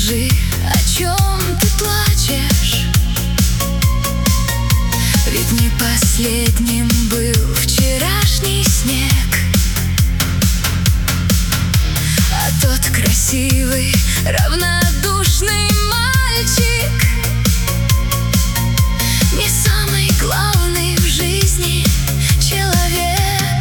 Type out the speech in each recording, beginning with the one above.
Скажи, о чем ты плачешь? Ведь не последним был вчерашний снег, а тот красивый, равнодушный мальчик не самый главный в жизни человек.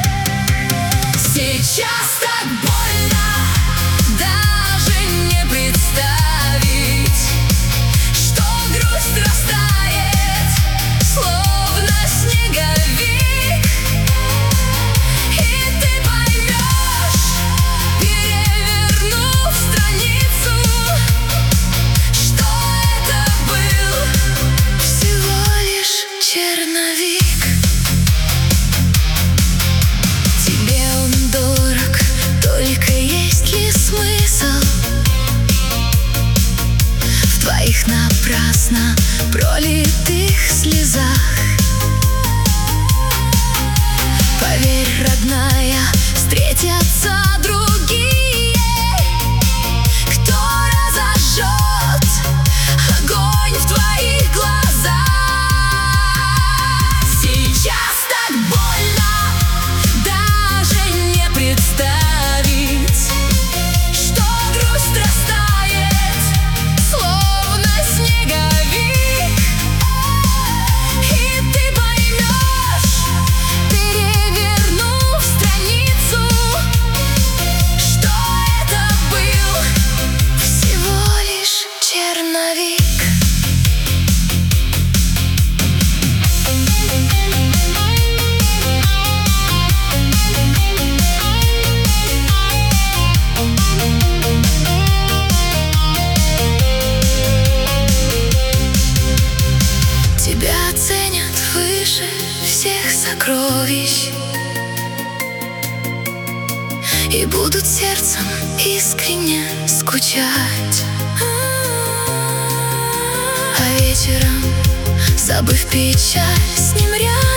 Сейчас так больно даже не представить, что грусть растает, словно снеговик. И ты поймешь, перевернув страницу, что это был всего лишь черновик. Тебе он дорог, только есть ли смысл в твоих напрасно пролитых слезах? Поверь, родная, встретятся другие, кто разожжет огонь в твоих глазах. Сейчас так больно даже не представить, что грусть растает, словно снеговик. И ты поймешь, перевернув страницу, что это был всего лишь черновик. Тебя ценят выше всех сокровищ и будут сердцем искренне скучать. А вечером, забыв печаль, с ним рядом